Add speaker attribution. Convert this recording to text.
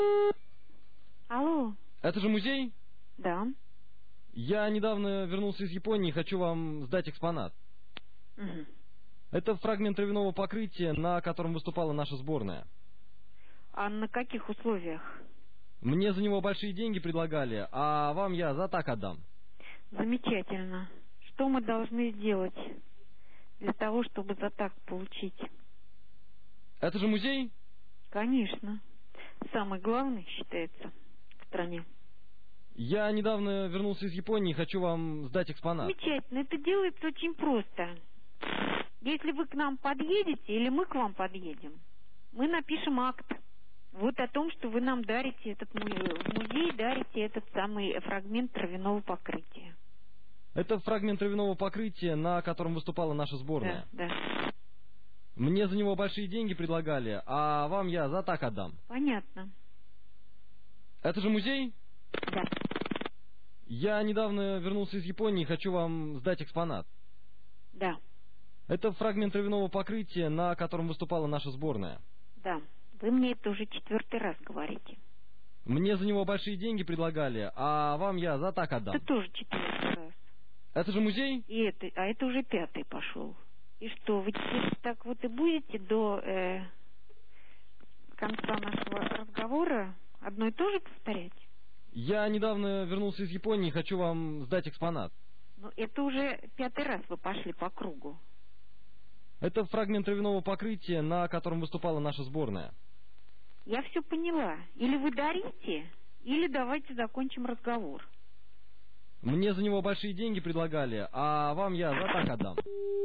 Speaker 1: Алло,
Speaker 2: Это же музей?
Speaker 1: да.
Speaker 2: Я недавно вернулся из Японии и хочу вам сдать экспонат.
Speaker 1: Мгм.
Speaker 2: Это фрагмент травяного покрытия, на котором выступала наша сборная.
Speaker 1: А на каких условиях?
Speaker 2: Мне за него большие деньги предлагали, а вам я за так отдам.
Speaker 1: Замечательно. Что мы должны сделать для того, чтобы за так получить?
Speaker 2: Это же музей?
Speaker 1: Конечно. Самый главный считается в стране.
Speaker 2: Я недавно вернулся из Японии и хочу вам сдать экспонат.
Speaker 1: Замечательно. Это делается очень просто. Если вы к нам подъедете или мы к вам подъедем, мы напишем акт. Вот о том, что вы нам дарите в музей дарите этот самый фрагмент травяного покрытия.
Speaker 2: Это фрагмент травяного покрытия, на котором выступала наша сборная.
Speaker 1: Да, да.
Speaker 2: Мне за него большие деньги предлагали, а вам я за так отдам.
Speaker 1: Понятно.
Speaker 2: Это же музей?
Speaker 1: Да.
Speaker 2: Я недавно вернулся из Японии и хочу вам сдать экспонат.
Speaker 1: Да.
Speaker 2: Это фрагмент травяного покрытия, на котором выступала наша сборная.
Speaker 1: Да. Вы мне это уже 4-й раз говорите.
Speaker 2: Мне за него большие деньги предлагали, а вам я за так отдам.
Speaker 1: Это тоже 4-й раз.
Speaker 2: Это же музей?
Speaker 1: А это уже 5-й пошел. И что, вы теперь так вот и будете до конца нашего разговора одно и то же повторять?
Speaker 2: Я недавно вернулся из Японии и хочу вам сдать экспонат.
Speaker 1: Ну, это уже 5-й раз вы пошли по кругу.
Speaker 2: Это фрагмент травяного покрытия, на котором выступала наша сборная.
Speaker 1: Я все поняла. Или вы дарите, или давайте закончим разговор.
Speaker 2: Мне за него большие деньги предлагали, а вам я за так отдам.